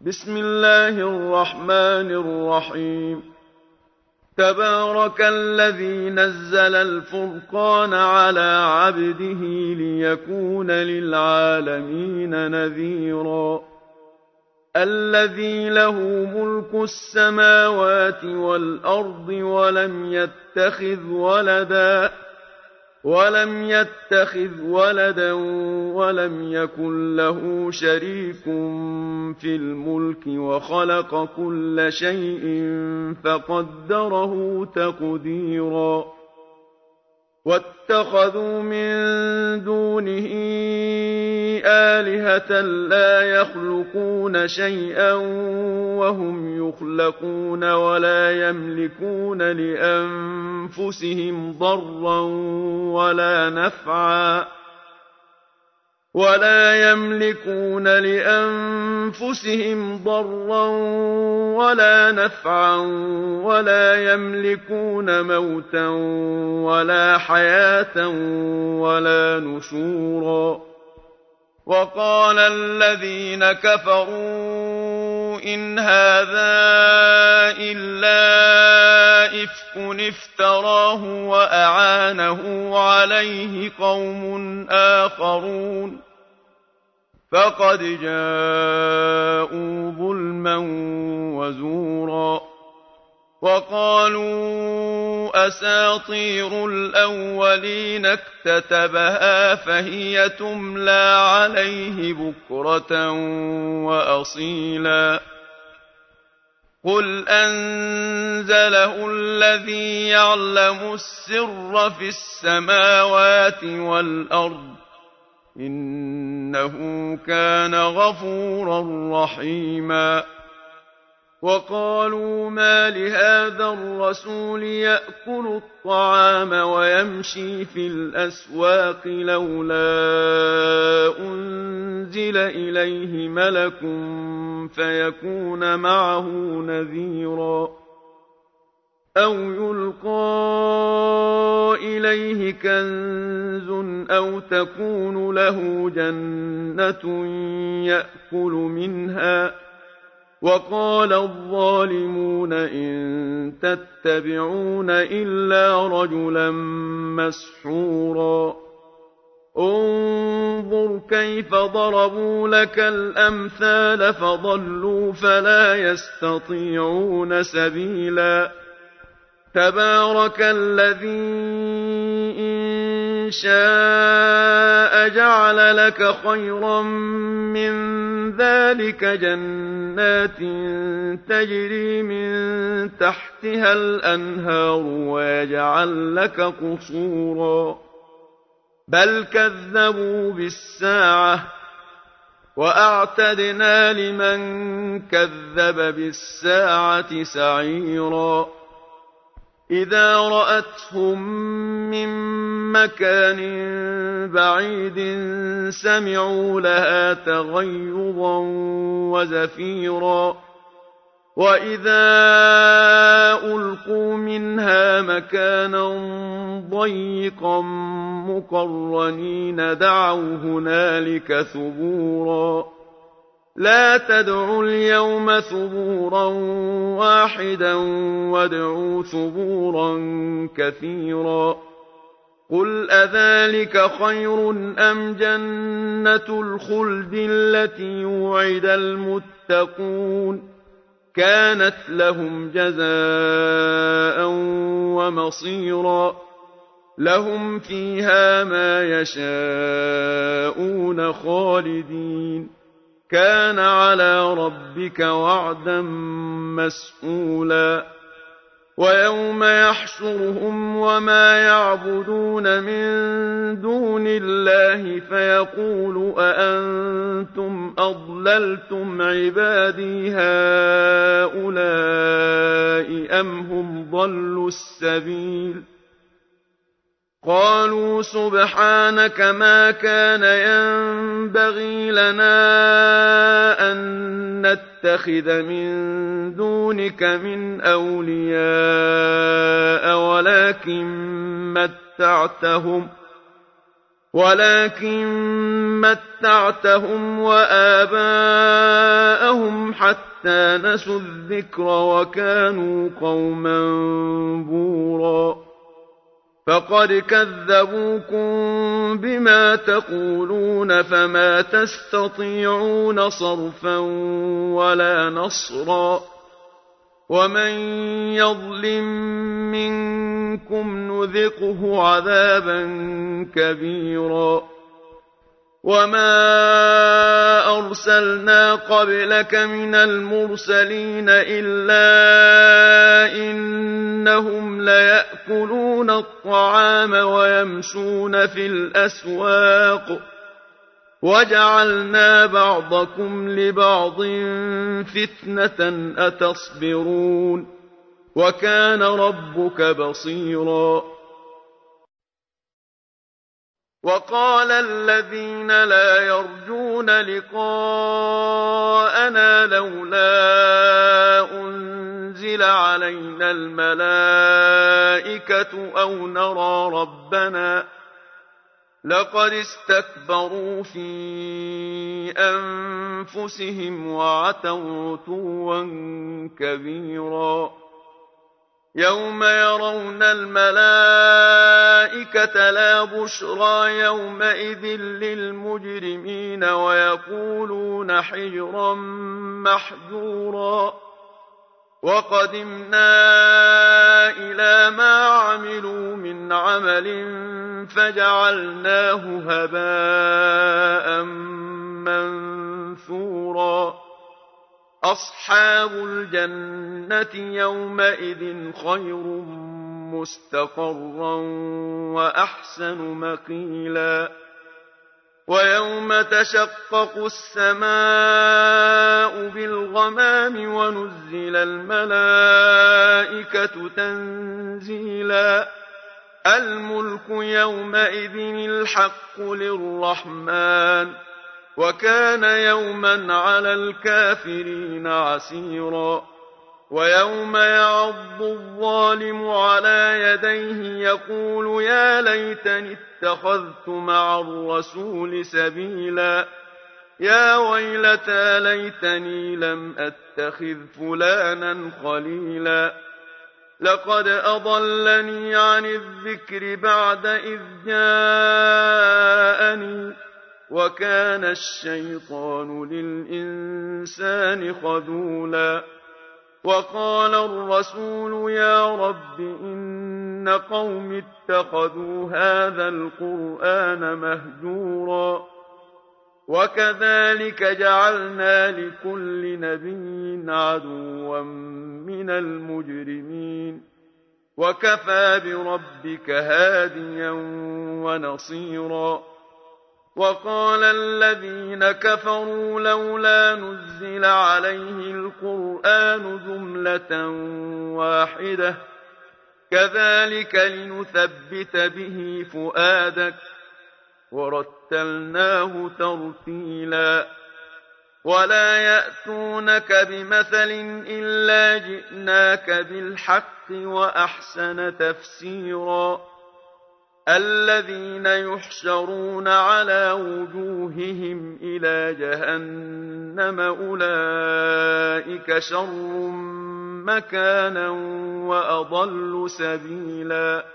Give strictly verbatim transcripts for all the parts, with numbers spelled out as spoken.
بسم الله الرحمن الرحيم تبارك الذي نزل الفرقان على عبده ليكون للعالمين نذيرا الذي له ملك السماوات والأرض ولم يتخذ ولدا ولم يتخذ ولدا ولم يكن له شريك في الملك وخلق كل شيء فقدره تقديرا واتخذوا من دونه آلهة لا يخلقون شيئا وهم يخلقون ولا يملكون لأنفسهم ضرا ولا نفعا ولا يملكون لأنفسهم ضرا ولا نفعا ولا يملكون موتا ولا حياة ولا نشورا وقال الذين كفروا إن هذا إلا إفك افتراه وأعانه عليه قوم آخرون فقد جاءوا ظلما وزورا وقالوا أساطير الأولين اكتتبها فهي تملى عليه بكرة وأصيلا قل أنزله الذي يعلم السر في السماوات والأرض إنه كان غفورا رحيما وقالوا ما لهذا الرسول يأكل الطعام ويمشي في الأسواق لولا أنزل إليه ملك فيكون معه نذيرا أو يلقى إليه كنز أو تكون له جنة يأكل منها وقال الظالمون إن تتبعون إلا رجلا مسحورا انظر كيف ضربوا لك الأمثال فضلوا فلا يستطيعون سبيلا تبارك الذي إن شاء جعل لك خيرا من ذلك جنات تجري من تحتها الأنهار ويجعل لك قصورا بل كذبوا بالساعة وأعتدنا لمن كذب بالساعة سعيرا إذا رأتهم من مكان بعيد سمعوا لها تغيظا وزفيرا وإذا ألقوا منها مكانا ضيقا مقرنين دعوا هنالك ثبورا لا تدعوا اليوم ثبورا واحدا وادعوا ثبورا كثيرا قل أذلك خير أم جنة الخلد التي وعد المتقون كانت لهم جزاء ومصيرا لهم فيها ما يشاءون خالدين كان على ربك وعدا مسئولا ويوم يحشرهم وما يعبدون من دون الله فيقول أأنتم أضللتم عبادي هؤلاء أم هم ضلوا السبيل قالوا سبحانك ما كان ينبغي لنا أن نتخذ من دونك من أولياء ولكن متعتهم ولكن متعتهم وآباءهم حتى نسوا الذكر وكانوا قوما بورا فقد كذبوكم بما تقولون فما تستطيعون صرفا ولا نصرا ومن يظلم منكم نذقه عذابا كبيرا وما أرسلنا قبلك من المرسلين إلا إنهم ليأكلون الطعام ويمشون في الأسواق وجعلنا بعضكم لبعض فتنة أتصبرون وكان ربك بصيرا وقال الذين لا يرجون لقاءنا لولا أنزل علينا الملائكة أو نرى ربنا لقد استكبروا في أنفسهم وعتوا عتوا كبيرا يوم يرون الملائكة لا بشرى يومئذ للمجرمين ويقولون حجرا محجورا وقدمنا إلى ما عملوا من عمل فجعلناه هباء منثورا أصحاب الجنة يومئذ خير مستقرا وأحسن مقيلا ويوم تشقق السماء بالغمام ونزل الملائكة تنزيلا الملك يومئذ الحق للرحمن وكان يوما على الكافرين عسيرا ويوم يعض الظالم على يديه يقول يا ليتني اتخذت مع الرسول سبيلا يا ويلتى ليتني لم أتخذ فلانا خليلا لقد أضلني عن الذكر بعد إذ جاءني وكان الشيطان للإنسان خذولا وقال الرسول يا رب إن قوم اتخذوا هذا القرآن مهجورا وكذلك جعلنا لكل نبي عدوا من المجرمين وكفى بربك هاديا ونصيرا وقال الذين كفروا لولا نزل عليه القرآن جملة واحدة كذلك لنثبت به فؤادك ورتلناه ترتيلا ولا يأتونك بمثل إلا جئناك بالحق وأحسن تفسيرا الذين يحشرون على وجوههم إلى جهنم أولئك شر مكانا وأضل سبيلا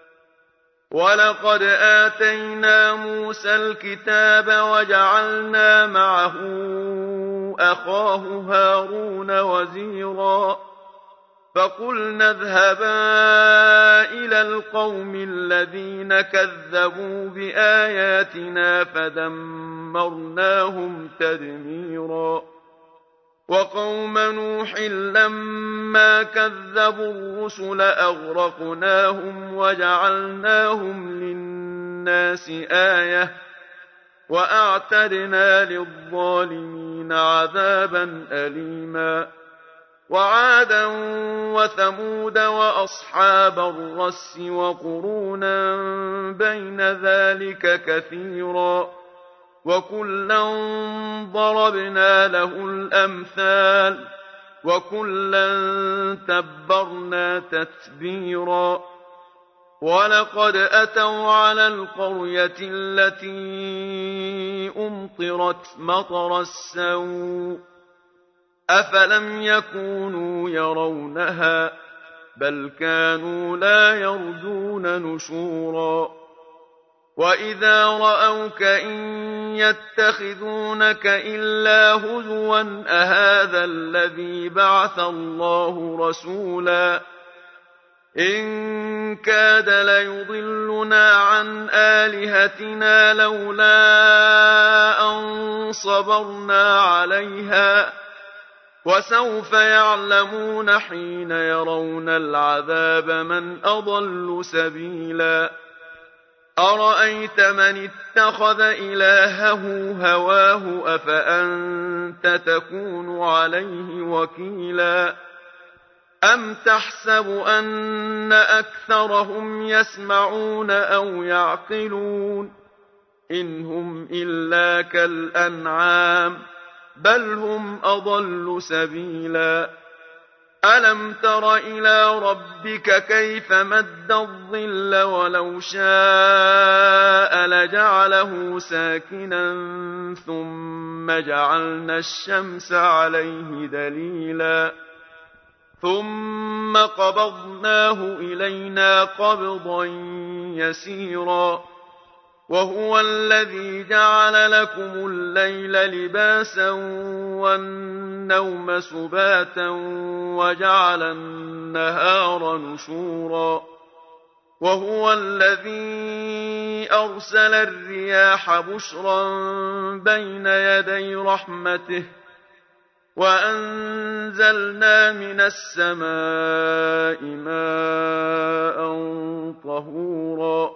ولقد آتينا موسى الكتاب وجعلنا معه أخاه هارون وزيرا فقلنا اذهبا إلى القوم الذين كذبوا بآياتنا فدمرناهم تدميرا وقوم نوح لما كذبوا الرسل أغرقناهم وجعلناهم للناس آية وأعتدنا للظالمين عذابا أليما وعادا وثمود وأصحاب الرس وقرونا بين ذلك كثيرا وكلا ضربنا له الأمثال وكلا تبرنا تتبيرا ولقد أتوا على القرية التي أمطرت مطر السوء أفلم يكونوا يرونها بل كانوا لا يرجون نشورا وإذا رأوك إن يتخذونك إلا هزوا أهذا الذي بعث الله رسولا إن كاد ليضلنا عن آلهتنا لولا أن صبرنا عليها وسوف يعلمون حين يرون العذاب من أضل سبيلا أرأيت من اتخذ إلهه هواه أفأنت تكون عليه وكيلا أم تحسب أن أكثرهم يسمعون أو يعقلون إن هم إلا كالأنعام بل هم أضل سبيلا ألم تر إلى ربك كيف مد الظل ولو شاء لجعله ساكنا ثم جعلنا الشمس عليه دليلا ثم قبضناه إلينا قبضا يسيرا وهو الذي جعل لكم الليل لباسا والنوم سباتا وجعل النهار نشورا وهو الذي أرسل الرياح بشرا بين يدي رحمته وأنزلنا من السماء ماء طهورا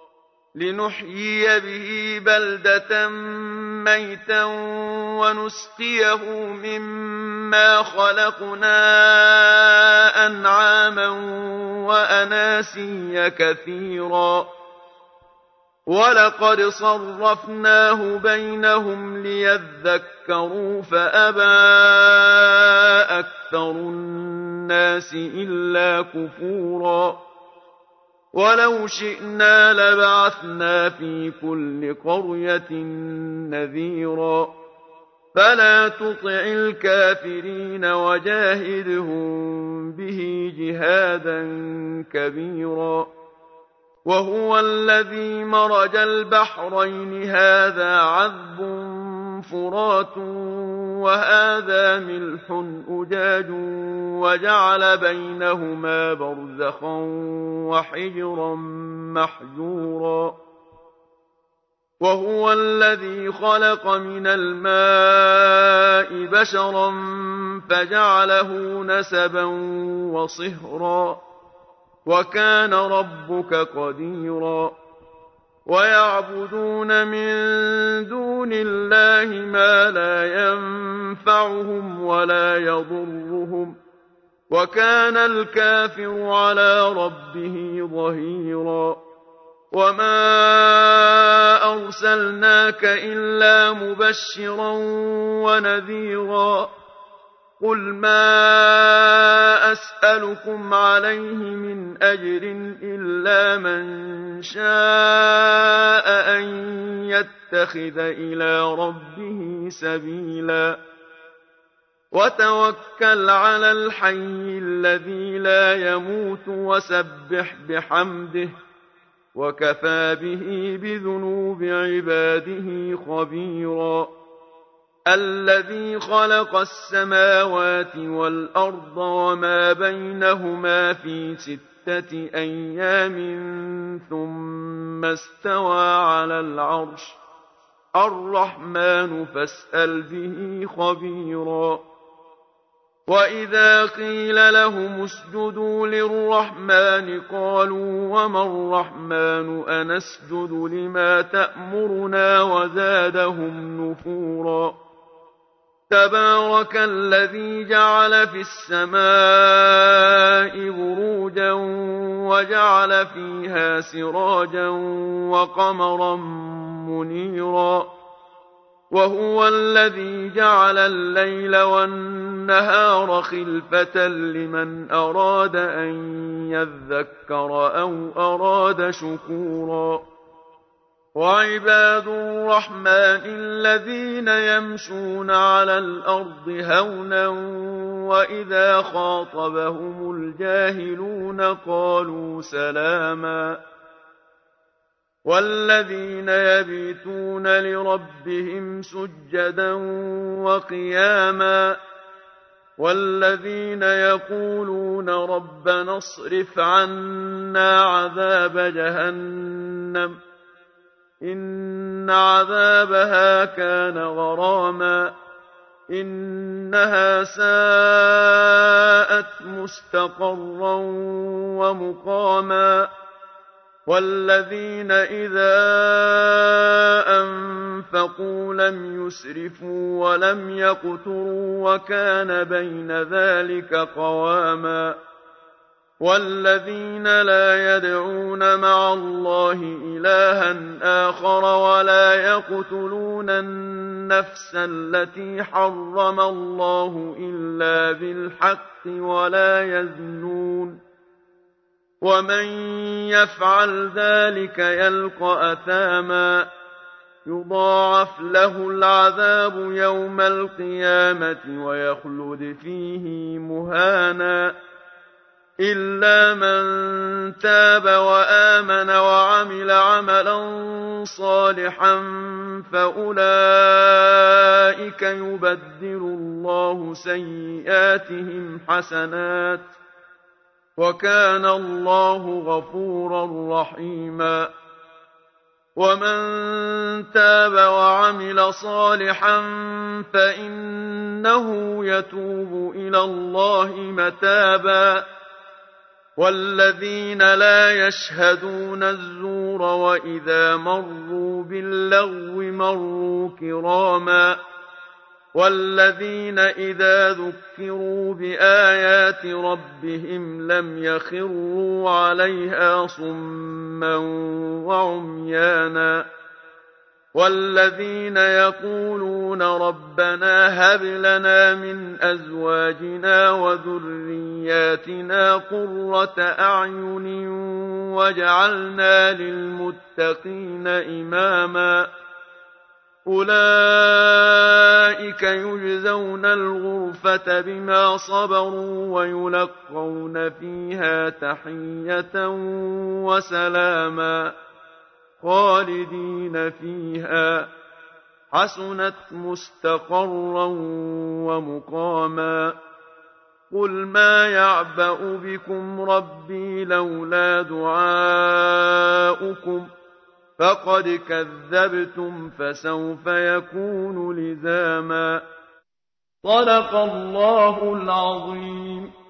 لنحيي به بلدة ميتا ونسقيه مما خلقنا أنعاما وأناسيا كثيرا ولقد صرفناه بينهم ليذكروا فأبى أكثر الناس إلا كفورا ولو شئنا لبعثنا في كل قرية نذيرا فلا تطع الكافرين وجاهدهم به جهادا كبيرا وهو الذي مرج البحرين هذا عذب فرات وهذا ملح أجاج وجعل بينهما برزخا وحجرا محجورا وهو الذي خلق من الماء بشرا فجعله نسبا وصهرا وكان ربك قديرا ويعبدون من دون الله ما لا ينفعهم ولا يضرهم وكان الكافر على ربه ظهيرا وما أرسلناك إلا مبشرا ونذيرا قل ما أسألكم عليه من أجر إلا من شاء أن يتخذ إلى ربه سبيلا وتوكل على الحي الذي لا يموت وسبح بحمده وكفى به بذنوب عباده خبيرا الذي خلق السماوات والأرض وما بينهما في ستة أيام ثم استوى على العرش الرحمن فاسأل به خبيرا وإذا قيل لهم اسجدوا للرحمن قالوا وما الرحمن أنسجد لما تأمرنا وزادهم نفورا تبارك الذي جعل في السماء بروجا وجعل فيها سراجا وقمرا منيرا وهو الذي جعل الليل والنهار خلفة لمن أراد أن يذكر أو أراد شكورا وعباد الرحمن الذين يمشون على الأرض هونا وإذا خاطبهم الجاهلون قالوا سلاما والذين يبيتون لربهم سجدا وقياما والذين يقولون ربنا اصرف عنا عذاب جهنم إن عذابها كان غراما إنها ساءت مستقرا ومقاما والذين إذا أنفقوا لم يسرفوا ولم يقتروا وكان بين ذلك قواما والذين لا يدعون مع الله إلها آخر ولا يقتلون النفس التي حرم الله إلا بالحق ولا يزنون ومن يفعل ذلك يلقى أثاما يضاعف له العذاب يوم القيامة ويخلد فيه مهانا إلا من تاب وآمن وعمل عملا صالحا فأولئك يبدل الله سيئاتهم حسنات وكان الله غفورا رحيما ومن تاب وعمل صالحا فإنه يتوب إلى الله متابا والذين لا يشهدون الزور وإذا مروا باللغو مروا كراما والذين إذا ذكروا بآيات ربهم لم يخروا عليها صما وعميانا والذين يقولون ربنا هب لنا من أزواجنا وذرياتنا قرة أعين واجعلنا للمتقين إماما أولئك يجزون الغرفة بما صبروا ويلقون فيها تحية وسلاما خالدين فيها حسنت مستقرا ومقاما قل ما يعبأ بكم ربي لولا دعاؤكم فقد كذبتم فسوف يكون لزاما صدق الله العظيم.